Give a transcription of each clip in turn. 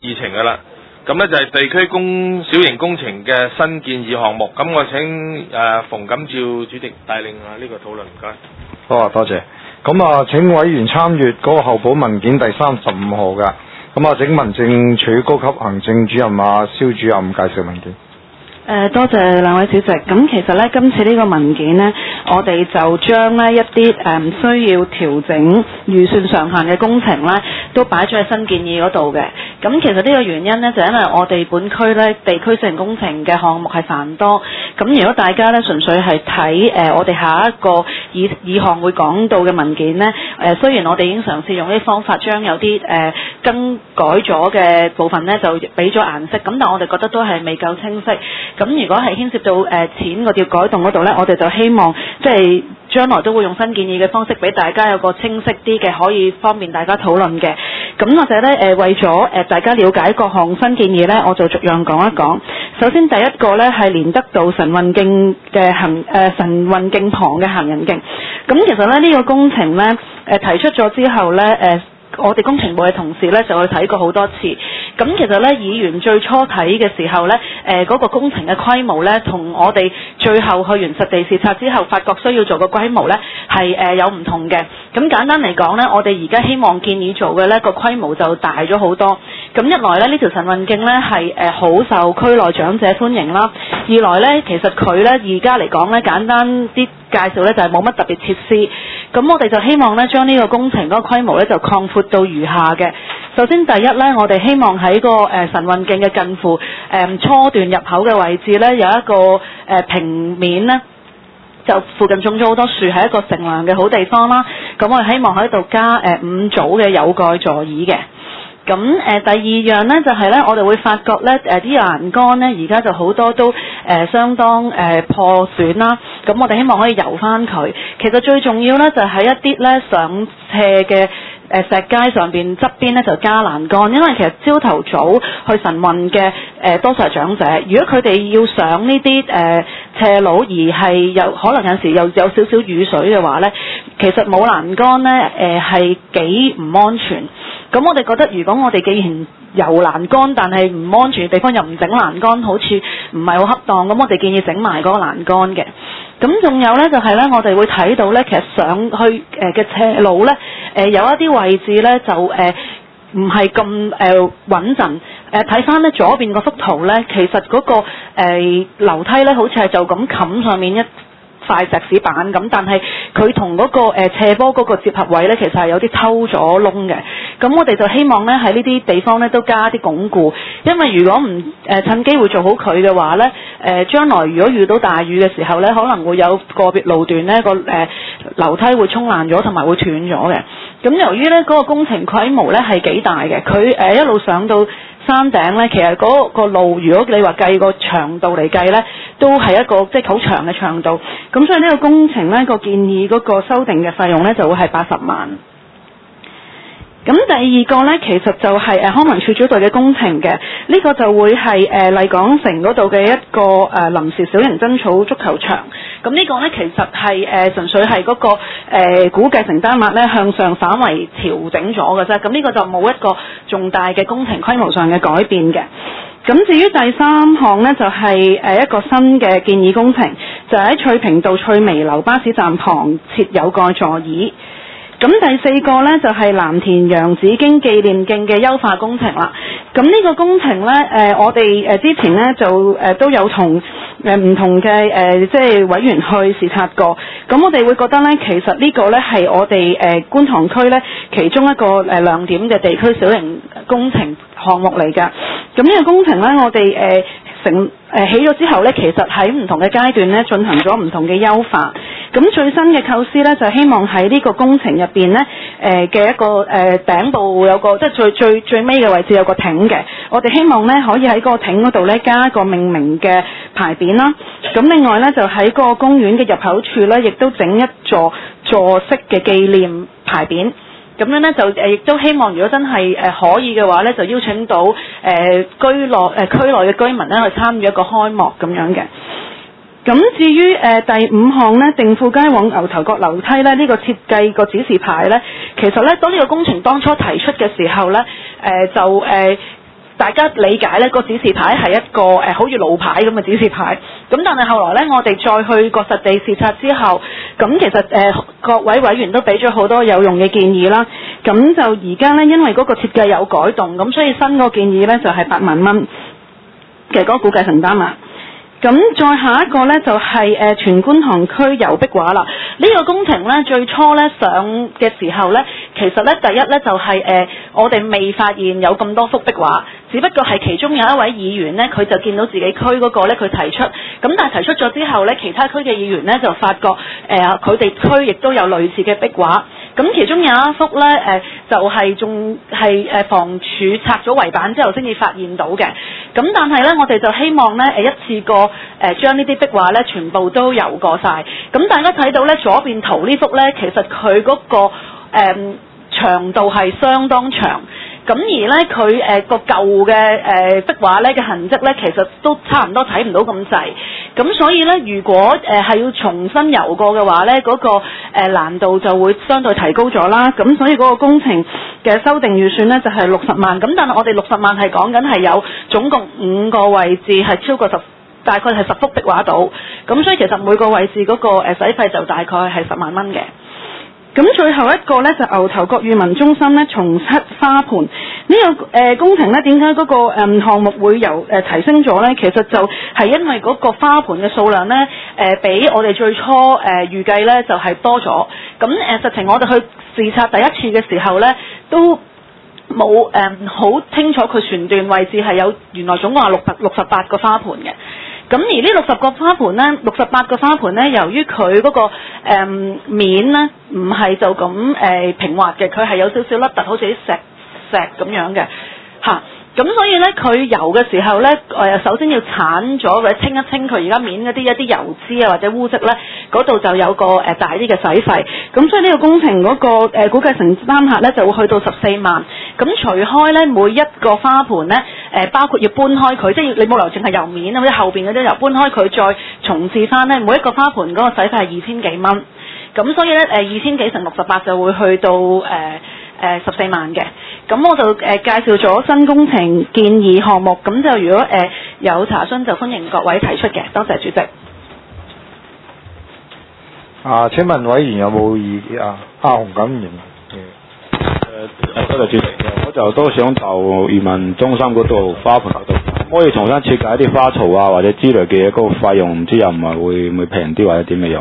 議程㗎啦。咁呢就係地區小型工程嘅新建議項目。咁我請馮錦照主席帶領呢個討論，唔該。 好啊，多謝。咁啊，請委員參閱嗰個候補文件第35號㗎。咁啊，請民政處高級行政主任蕭主任介紹文件。 多謝兩位主席。咁其實呢，今次呢個文件呢，我哋就將呢一啲需要調整預算上限嘅工程呢，都擺咗喺新建議嗰度嘅。咁其實呢個原因呢，就因為我哋本區呢地區性工程嘅項目係繁多。咁如果大家呢純粹係睇我哋下一個議項會講到嘅文件呢，雖然我哋已經嘗試用呢啲方法將有啲更改咗嘅部分呢就俾咗顏色，咁但我哋覺得都係未夠清晰。咁如果係牽涉到錢嗰條改動嗰度呢，我哋就希望即係將來都會用新建議嘅方式俾大家有個清晰啲嘅，可以方便大家討論嘅。咁或者呢，為咗大家了解各項新建議呢，我就逐樣講一講。首先第一個呢，係連德道神運徑嘅神運徑旁嘅行人徑。咁其實呢，呢個工程呢，提出咗之後呢，我哋工程部嘅同事呢就去睇過好多次。咁其實呢，議員最初睇嘅時候呢，嗰個工程嘅規模呢，同我哋最後去完實地視察之後發覺需要做嘅規模呢係有唔同嘅。咁簡單嚟講呢，我哋而家希望建議做嘅呢個規模就大咗好多。咁一來呢，呢條神運徑呢係好受區內長者歡迎啦。二來呢，其實佢呢而家嚟講呢，簡單啲介紹呢就係冇乜特別設施。咁我哋就希望呢將呢個工程嗰個規模呢就擴闊到餘下嘅。首先第一呢，我哋希望喺個神運徑嘅近乎初段入口嘅位置呢，有一個平面呢，就附近種咗好多樹，係一個乘涼嘅好地方啦。咁我哋希望喺度加5組嘅有蓋座椅嘅。咁第二樣呢，就係呢，我哋會發覺呢啲欄杆呢，而家就好多都相當破損啦。咁我哋希望可以油翻佢。其實最重要呢，就係一啲呢上斜嘅石階上邊側邊呢，就加欄杆，因為其實朝頭早去神運嘅多數係長者，如果佢哋要上呢啲斜路而係可能有時又有少少雨水嘅話呢，其實冇欄杆呢係幾唔安全。咁我哋覺得，如果我哋既然有欄杆，但係唔安全嘅地方又唔整欄杆，好似唔係好恰當。咁我哋建議整埋嗰個欄杆嘅。咁仲有呢，就係呢，我哋會睇到呢，其實上去嘅斜路呢，有一啲位置呢，就唔係咁穩陣。睇翻呢左邊嗰幅圖呢，其實嗰個樓梯呢，好似係就咁冚上面一塊石屎板咁，但係佢同嗰個斜坡嗰個接合位呢，其實係有啲抽咗窿嘅。咁我哋就希望呢，喺呢啲地方呢都加啲鞏固，因為如果唔趁機會做好佢嘅話呢，將來如果遇到大雨嘅時候呢，可能會有個別路段呢個樓梯會沖爛咗同埋會斷咗嘅。咁由於呢嗰個工程規模呢係幾大嘅，佢一路上到山頂呢，其實嗰個路如果你話計個長度嚟計呢，都係一個即係好長嘅長度。咁所以呢個工程呢個建議嗰個修訂嘅費用呢，就會係80萬。咁第二個呢，其實就係康文署主導嘅工程嘅，呢個就會係麗港城嗰度嘅一個臨時小型真草足球場。咁呢個呢，其實係純粹係嗰個估計承擔額呢向上稍為調整咗嘅啫。咁呢個就冇一個重大嘅工程規模上嘅改變嘅。咁至於第三項呢，就係一個新嘅建議工程，就喺翠屏道翠微樓巴士站旁設有蓋座椅。咁第四個呢，就係藍田洋紫荊紀念徑嘅優化工程啦。咁呢個工程呢，我哋之前呢就都有同唔同嘅即係委員去視察過。咁我哋會覺得呢，其實呢個呢係我哋觀塘區呢其中一個亮點嘅地區小型工程項目嚟㗎。咁呢個工程呢，我哋起咗之後呢，其實喺唔同嘅階段呢進行咗唔同嘅優化。咁最新嘅構思呢，就希望喺呢個工程入邊呢嘅一個頂部有個即係最尾嘅位置有個亭嘅。我哋希望呢可以喺個亭嗰度呢加一個命名嘅牌匾啦。咁另外呢，就喺個公園嘅入口處呢，亦都整一座式嘅紀念牌匾。咁樣呢，就亦都希望如果真係可以嘅話呢，就邀請到區內嘅居民呢去參與一個開幕咁樣嘅。咁至於第5項呢，定富街往牛頭角樓梯呢，呢個設計個指示牌呢，其實呢，當呢個工程當初提出嘅時候呢，就大家理解呢個指示牌係一個好似路牌咁嘅指示牌。咁但係後來呢，我哋再去個實地視察之後，咁其實各位委員都俾咗好多有用嘅建議啦。咁就而家呢，因為嗰個設計有改動，咁所以新個建議呢就係8萬蚊嘅嗰個估計承擔額。咁再下一個呢，就係全觀塘區油壁畫啦。呢個工程呢，最初呢上嘅時候呢，其實呢，第一呢，就係我哋未發現有咁多幅壁畫，只不過係其中有一位議員呢，佢就見到自己區嗰個呢，佢提出，咁但係提出咗之後呢，其他區嘅議員呢，就發覺佢哋區亦都有類似嘅壁畫。咁其中有一幅呢，就係仲係房署拆咗圍板之後先至發現到嘅。咁但係呢，我哋就希望呢，一次過將呢啲壁畫呢全部都游過晒。咁大家睇到呢，左邊圖呢幅呢，其實佢嗰個長度係相當長。咁而呢，佢個舊嘅壁畫呢嘅痕跡呢，其實都差唔多睇唔到咁滯。咁所以呢，如果係要重新游過嘅話呢，嗰個難度就會相對提高咗啦。咁所以嗰個工程嘅修訂預算呢，就係60萬。咁但係我哋60萬係講緊係有總共5個位置係超過大概係10幅壁畫到。咁所以其實每個位置嗰個使費就大概係10萬蚊嘅。咁最後一個呢，就牛頭角裕民中心呢，重漆花盆呢個工程呢，點解嗰個項目會提升咗呢？其實就係因為嗰個花盆嘅數量呢，比我哋最初預計呢就係多咗。咁實情我哋去視察第一次嘅時候呢，都冇好清楚佢旋段位置係有原來總共係68個花盆嘅。咁而呢68個花盆呢，由於佢嗰個面呢唔係就咁平滑嘅，佢係有少少凹凸，好似啲石咁樣嘅嚇。咁所以呢，佢游嘅時候呢，首先要鏟咗或者清一清佢而家面嗰啲一啲油脂啊或者污漬呢，嗰度就有個大啲嘅使費。咁所以呢個工程嗰個估計承擔額呢，就會去到14萬。咁除開呢，每一個花盆呢，包括要搬開佢，即係你冇理由淨係油面啊，或者後邊嗰啲又搬開佢再重置翻呢，每一個花盆嗰個使費係2000幾蚊。咁所以呢，2000幾乘68就會去到14萬嘅。咁我就介紹咗新工程建議項目。咁就如果有查詢就歡迎各位提出嘅。多謝主席。 請問委員有冇意見啊？洪錦元。 多謝主席。我就都想就裕民中心嗰度花盆嗰度，可以重新設計一啲花槽啊或者之類嘅嘢，嗰個費用唔知又唔係會平啲或者點嘅樣？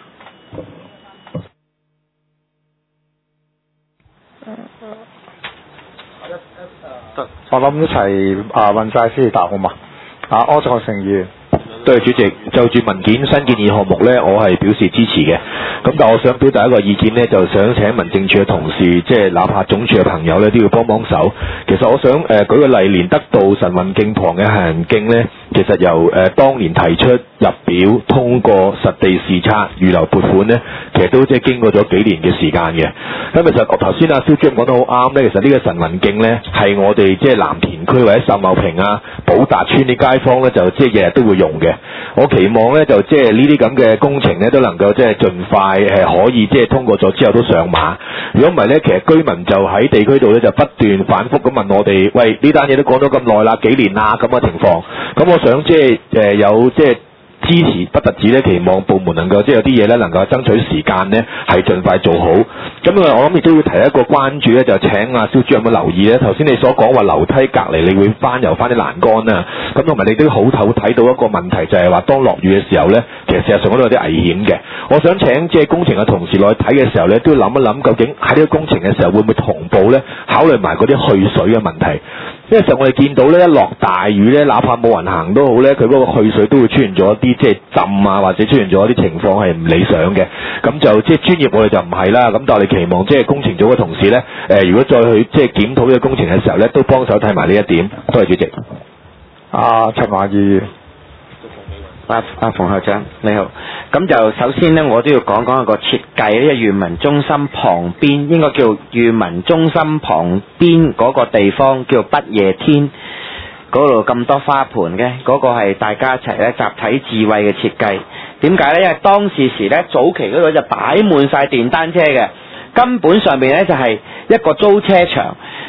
我諗一齊問晒先答好嘛？柯創盛議員。 對，主席，就住文件新建議項目呢，我係表示支持嘅。咁但我想表達一個意見呢，就想請民政處嘅同事，即係哪怕總署嘅朋友呢，都要幫手。其實我想舉個例，連德道晨運徑旁嘅行人徑呢，其實由當年提出入表通過實地視察預留撥款呢，其實都即係經過咗幾年嘅時間嘅。咁其實頭先阿蕭主任講得好啱呢，其實呢個晨運徑呢，係我哋即係藍田區或者秀茂坪啊、寶達邨啲街坊呢，就即係日日都會用嘅。我期望呢，就即係呢啲咁嘅工程呢，都能夠即係盡快可以即係通過咗之後都上馬。如果唔係呢，其實居民就喺地區度呢，就不斷反覆咁問我哋，喂，呢單嘢都講咗咁耐啦，幾年啦咁嘅情況。咁我想即係有即係支持不特止咧，期望部門能夠即係有啲嘢咧能夠爭取時間呢，係盡快做好。咁我諗亦都要提一個關注咧，就請阿蕭主任有冇留意咧？頭先你所講話樓梯隔離，你會翻油翻啲欄杆啊。咁同埋你都好睇到一個問題，就係話當落雨嘅時候咧，其實事實上嗰度有啲危險嘅。我想請即係工程嘅同事落去睇嘅時候咧，都要諗一諗究竟喺呢個工程嘅時候會唔會同步咧考慮埋嗰啲去水嘅問題。因為實我哋見到咧，一落大雨咧，哪怕冇人行都好咧，佢嗰個去水都會出現咗一啲即係浸啊，或者出現咗一啲情況係唔理想嘅。咁就即係專業我哋就唔係啦。咁但係我哋期望即係工程組嘅同事咧，如果再去即係檢討呢個工程嘅時候咧，都幫手睇埋呢一點。多謝主席。 陳華議員。 馮校長你好，咁就首先呢，我都要講一個設計，呢個裕民中心旁邊應該叫裕民中心旁邊嗰個地方叫不夜天，嗰度咁多花盆嘅，嗰個係大家一齊咧集體智慧嘅設計。點解呢？因為當時呢，早期嗰度就擺滿晒電單車嘅，根本上面呢就係一個租車場。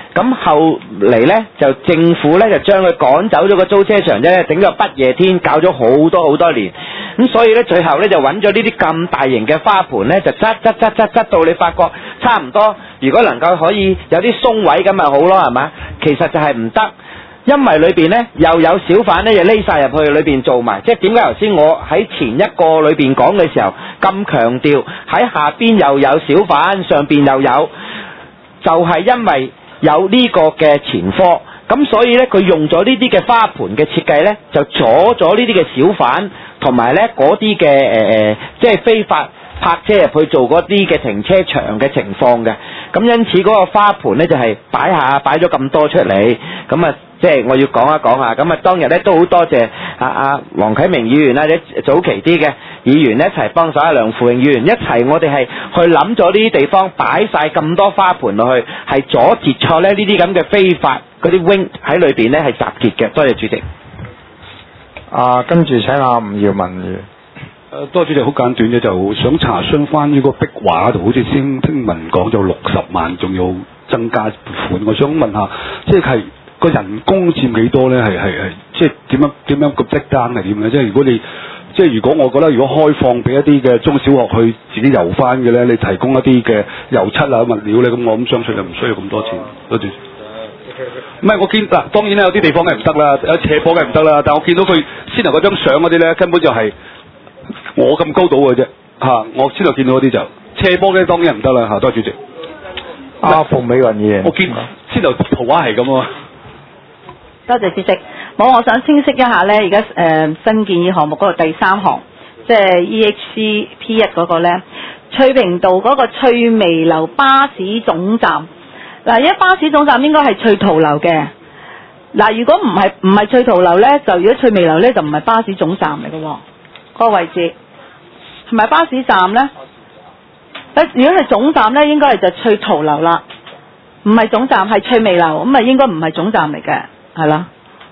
咁後嚟呢，就政府呢，就將佢趕走咗個租車場啫，整咗不夜天，搞咗好多年。咁所以呢，最後呢，就揾咗呢啲咁大型嘅花盆呢，就執到你發覺差唔多。如果能夠可以有啲鬆位咁咪好咯，係嘛？其實就係唔得。因為裏邊呢又有小販呢，就匿晒入去裏邊做埋，即係點解頭先我喺前一個裏邊講嘅時候咁強調喺下邊又有小販，上邊又有，就係因為有呢個嘅前科，咁所以呢，佢用咗呢啲嘅花盆嘅設計呢，就阻咗呢啲嘅小販同埋呢嗰啲嘅即係非法泊車入去做嗰啲嘅停車場嘅情況嘅。咁因此嗰個花盆呢，就係擺咗咁多出嚟，咁啊即係我要講一講下。咁啊當日呢，都好多謝黃啟明議員啦，或者早期啲嘅議員一齊幫手，梁富榮議員一齊，我哋係去諗咗呢啲地方擺晒咁多花盆落去，係阻截錯呢啲咁嘅非法嗰啲 wing 喺裏邊呢係集結嘅。多謝主席。 跟住請阿吳耀文議員。 多謝主席，好簡短嘅，就想查詢翻呢個壁畫度，好似先聽聞講就60萬，仲要增加撥款。我想問下，即係個人工佔幾多咧？係即係點樣個 breakdown係點嘅？即係如果我覺得如果開放俾一啲嘅中小學去自己油翻嘅咧，你提供一啲嘅油漆啊物料咧，咁我諗相信就唔需要咁多錢。多謝。唔係我見嗱，當然咧有啲地方係唔得啦，有斜坡嘅唔得啦，但我見到佢先頭嗰張相嗰啲咧，根本就係我咁高度嘅啫嚇，我先頭見到嗰啲就斜坡嘅當然唔得啦嚇。多謝主席。 馮美雲議員， 我見先頭圖畫係咁啊。 多謝主席。我想清晰一下呢，而家新建議項目嗰度第3項，即係 EHC P1 嗰個呢，翠屏道嗰個翠微樓巴士總站。嗱，而家巴士總站應該係翠桃樓嘅。嗱，如果唔係翠桃樓呢，就如果翠微樓呢，就唔係巴士總站嚟嘅喎，嗰個位置係咪巴士站呢？如果係總站呢，應該係就翠桃樓啦，唔係總站係翠微樓，咁啊應該唔係總站嚟嘅，係啦。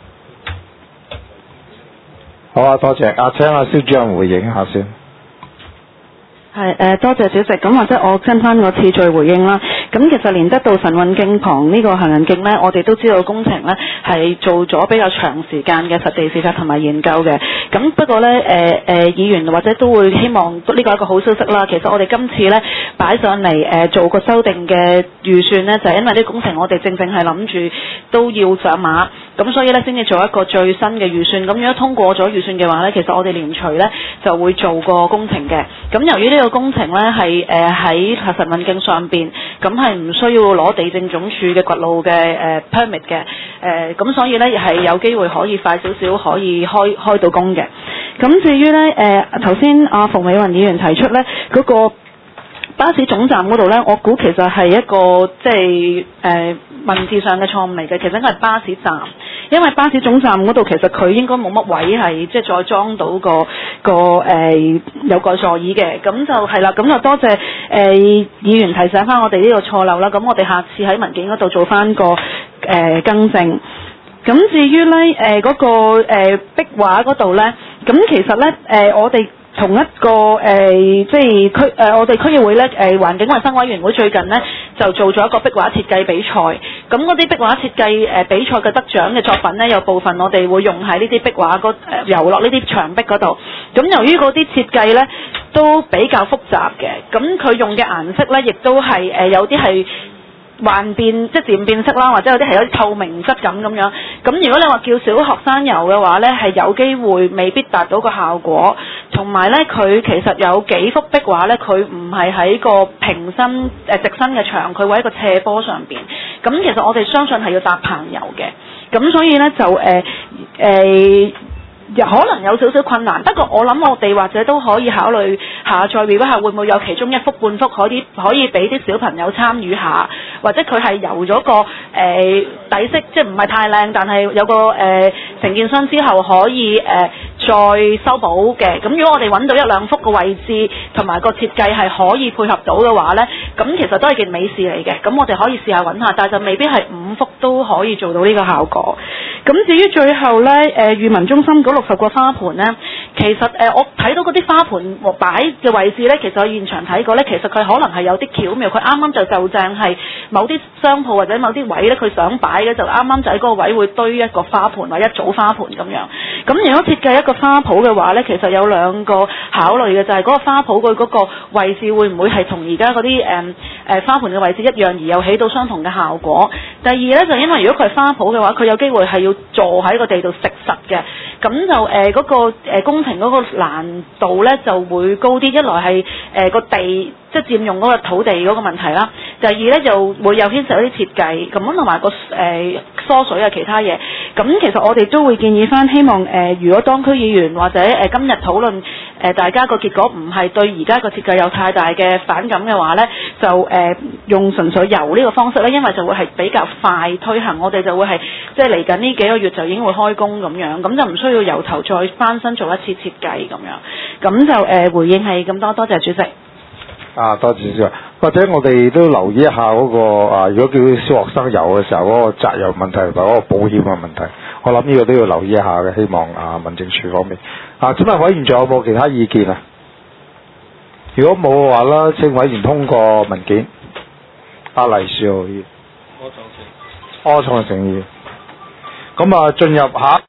好啊，多謝。請阿蕭主任回應下先。 係多謝主席。咁或者我跟翻個次序回應啦。咁其實連德道神運徑旁呢個行人徑呢，我哋都知道工程呢係做咗比較長時間嘅實地視察同埋研究嘅。咁不過呢，議員或者都會希望呢個係一個好消息啦。其實我哋今次呢擺上嚟做個修訂嘅預算呢，就係因為呢工程我哋正係諗住都要上馬，咁所以呢先至做一個最新嘅預算。咁如果通過咗預算嘅話呢，其實我哋連隨呢就會做個工程嘅。咁由於呢個工程呢係喺神運徑上邊，咁係唔需要攞地政總署嘅掘路嘅permit 嘅，咁所以呢係有機會可以快少少可以開到工嘅。咁至於呢頭先阿馮美雲議員提出呢嗰個巴士總站嗰度呢，我估其實係一個即係文字上嘅錯誤嚟嘅，其實應該係巴士站，因為巴士總站嗰度其實佢應該冇乜位係即係再裝到個有個座椅嘅，咁就係啦，咁就多謝議員提醒翻我哋呢個錯漏啦，咁我哋下次喺文件嗰度做翻個更正。咁至於呢嗰個壁畫嗰度呢，咁其實呢我哋同一個即係我哋區議會咧環境衞生委員會最近呢就做咗一個壁畫設計比賽，咁嗰啲壁畫設計比賽嘅得獎嘅作品呢，有部分我哋會用喺呢啲壁畫遊落呢啲牆壁嗰度。咁由於嗰啲設計呢都比較複雜嘅，咁佢用嘅顏色呢亦都係有啲係幻變即係漸變色啦，或者有啲係有啲透明質感咁樣。咁如果你話叫小學生遊嘅話呢，係有機會未必達到個效果。同埋呢，佢其實有幾幅壁畫呢，佢唔係喺個平身直身嘅牆，佢會喺個斜坡上邊。咁其實我哋相信係要搭棚遊嘅。咁所以呢，就可能有少少困難，不過我諗我哋或者都可以考慮下再 review 下會唔會有其中一幅半幅可以俾啲小朋友參與下，或者佢係油咗個底色，即係唔係太靚，但係有個承建商之後可以再修補嘅。咁如果我哋揾到一兩幅嘅位置同埋個設計係可以配合到嘅話呢，咁其實都係件美事嚟嘅。咁我哋可以試下揾下，但係就未必係5幅都可以做到呢個效果。咁至於最後呢，裕民中心嗰60個花盆呢， 其實我睇到嗰啲花盆擺嘅位置呢，其實我現場睇過呢，其實佢可能係有啲巧妙，佢啱啱就正係某啲商鋪或者某啲位呢，佢想擺嘅就啱啱就喺嗰個位會堆一個花盆或一組花盆咁樣。咁如果設計一個花圃嘅話呢，其實有兩個考慮嘅，就係嗰個花圃佢嗰個位置會唔會係同而家嗰啲花盆嘅位置一樣，而又起到相同嘅效果。第二呢，就因為如果佢係花圃嘅話，佢有機會係要坐喺個地度食實嘅，咁就嗰個工程嗰個難度呢就會高啲。一來係個地即係佔用嗰個土地嗰個問題啦，第二呢就會有牽涉一啲設計咁同埋個疏水啊其他嘢。咁其實我哋都會建議翻，希望如果當區議員或者今日討論大家個結果唔係對而家個設計有太大嘅反感嘅話呢，就用純粹油呢個方式呢，因為就會係比較快推行，我哋就會係即係嚟緊呢幾個月就已經會開工咁樣，咁就唔需要由頭再翻新做一次設計咁樣。咁就回應係咁多，多謝主席。 多謝主席。或者我哋都留意一下嗰個如果叫小學生游嘅時候嗰個責任問題同埋嗰個保險嘅問題，我諗呢個都要留意一下嘅。希望民政處方面請問委員仲有冇其他意見啊？如果冇嘅話啦，請委員通過文件。黎兆議員，柯創盛議員。咁進入下